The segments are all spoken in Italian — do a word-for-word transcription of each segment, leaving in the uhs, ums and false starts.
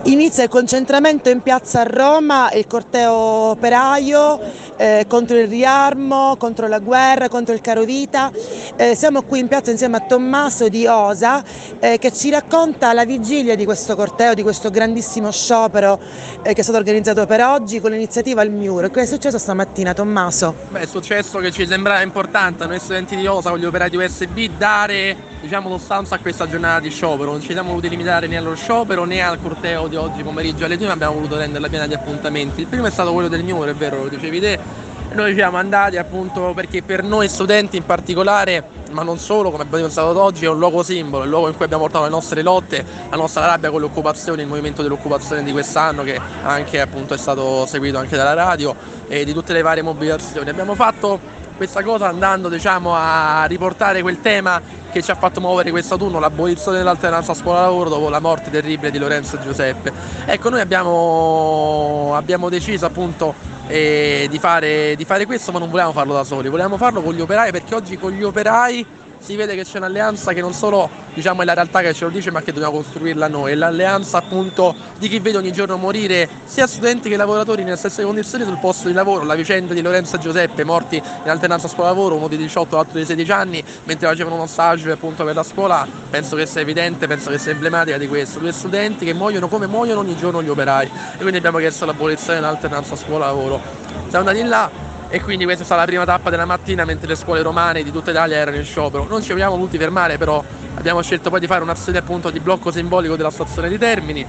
Inizia il concentramento in piazza a Roma, il corteo operaio eh, contro il riarmo, contro la guerra, contro il carovita. Eh, siamo qui in piazza insieme a Tommaso di Osa eh, che ci racconta la vigilia di questo corteo, di questo grandissimo sciopero eh, che è stato organizzato per oggi con l'iniziativa Il Muro. Che è successo stamattina, Tommaso? Beh, è successo che ci sembrava importante a noi studenti di Osa con gli operai di U S B dare, diciamo, sostanza a questa giornata di sciopero. Non ci siamo voluti limitare né allo sciopero né al corteo di oggi pomeriggio alle due, ma abbiamo voluto renderla piena di appuntamenti. Il primo è stato quello del Muro, è vero, lo dicevi te, e noi siamo andati appunto perché per noi studenti in particolare, ma non solo, come abbiamo pensato oggi, è un luogo simbolo, è il luogo in cui abbiamo portato le nostre lotte, la nostra rabbia con le occupazioni, il movimento dell'occupazione di quest'anno, che anche appunto è stato seguito anche dalla radio, e di tutte le varie mobilitazioni. Abbiamo fatto questa cosa andando, diciamo, a riportare quel tema che ci ha fatto muovere quest'autunno, l'abolizione dell'alternanza scuola-lavoro dopo la morte terribile di Lorenzo e Giuseppe. Ecco, noi abbiamo, abbiamo deciso appunto eh, di, fare, di fare questo, ma non volevamo farlo da soli, volevamo farlo con gli operai, perché oggi con gli operai si vede che c'è un'alleanza che non solo, diciamo, è la realtà che ce lo dice, ma che dobbiamo costruirla noi. È l'alleanza appunto di chi vede ogni giorno morire sia studenti che lavoratori nelle stesse condizioni sul posto di lavoro. La vicenda di Lorenzo e Giuseppe, morti in alternanza scuola-lavoro, uno di diciotto, l'altro di sedici anni, mentre facevano uno stage appunto per la scuola, penso che sia evidente, penso che sia emblematica di questo. Due studenti che muoiono come muoiono ogni giorno gli operai, e quindi abbiamo chiesto l'abolizione dell'alternanza scuola-lavoro. Siamo andati in là, e quindi questa è stata la prima tappa della mattina, mentre le scuole romane di tutta Italia erano in sciopero. Non ci abbiamo voluti fermare, però abbiamo scelto poi di fare un'azione appunto di blocco simbolico della stazione di Termini,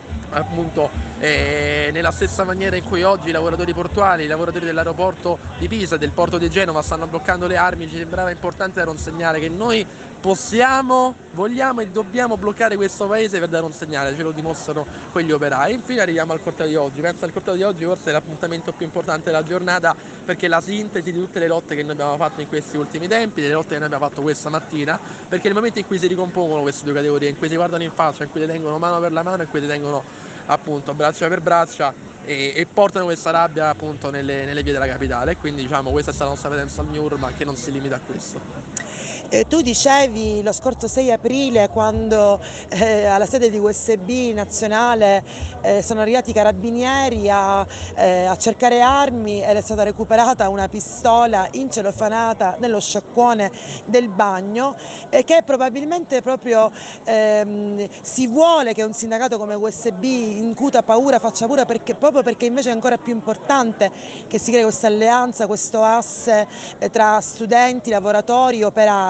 appunto eh, nella stessa maniera in cui oggi i lavoratori portuali, i lavoratori dell'aeroporto di Pisa e del porto di Genova stanno bloccando le armi. Ci sembrava importante dare un segnale che noi possiamo, vogliamo e dobbiamo bloccare questo paese per dare un segnale, ce lo dimostrano quegli operai. Infine arriviamo al corteo di oggi. Penso al corteo di oggi forse è l'appuntamento più importante della giornata, perché è la sintesi di tutte le lotte che noi abbiamo fatto in questi ultimi tempi, delle lotte che noi abbiamo fatto questa mattina, perché nel momento in cui si ricompongono queste due categorie, in cui si guardano in faccia, in cui le tengono mano per la mano e in cui le tengono appunto braccia per braccia, e, e portano questa rabbia appunto nelle, nelle vie della capitale. E quindi, diciamo, questa è stata la nostra presenza al Mur, ma che non si limita a questo. Eh, tu dicevi lo scorso sei aprile, quando eh, alla sede di U S B nazionale eh, sono arrivati i carabinieri a, eh, a cercare armi, ed è stata recuperata una pistola incelofanata nello sciacquone del bagno, e che probabilmente proprio ehm, si vuole che un sindacato come U S B incuta paura, faccia paura, perché, proprio perché invece è ancora più importante che si crei questa alleanza, questo asse eh, tra studenti, lavoratori, operai.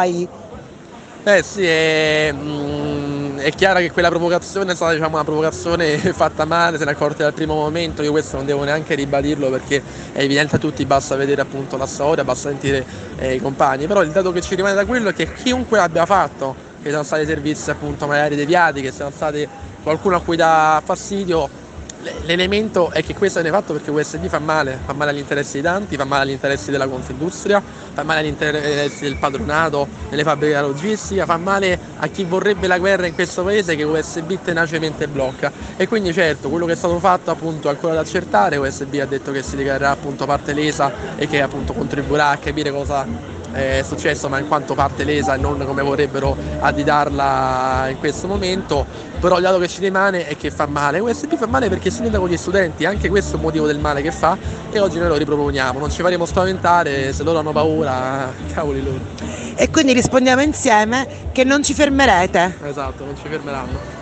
Eh sì, è, mm, è chiaro che quella provocazione è stata, diciamo, una provocazione fatta male, se ne è accorti dal primo momento. Io questo non devo neanche ribadirlo, perché è evidente a tutti, basta vedere appunto la storia, basta sentire eh, i compagni. Però il dato che ci rimane da quello è che chiunque l'abbia fatto, che siano stati servizi appunto magari deviati, che siano stati qualcuno a cui dà fastidio, l'elemento è che questo viene fatto perché U S B fa male, fa male agli interessi di tanti, fa male agli interessi della Confindustria, fa male agli interessi del padronato, delle fabbriche della logistica, fa male a chi vorrebbe la guerra in questo paese, che U S B tenacemente blocca. E quindi certo, quello che è stato fatto appunto è ancora da accertare. U S B ha detto che si dichiarerà appunto parte lesa e che appunto contribuirà a capire cosa è successo, ma in quanto parte lesa e non come vorrebbero additarla in questo momento. Però il dato che ci rimane è che fa male. U S B fa male perché si unita con gli studenti, anche questo è un motivo del male che fa, e oggi noi lo riproponiamo. Non ci faremo spaventare, se loro hanno paura, cavoli loro. E quindi rispondiamo insieme che non ci fermerete. Esatto, non ci fermeranno.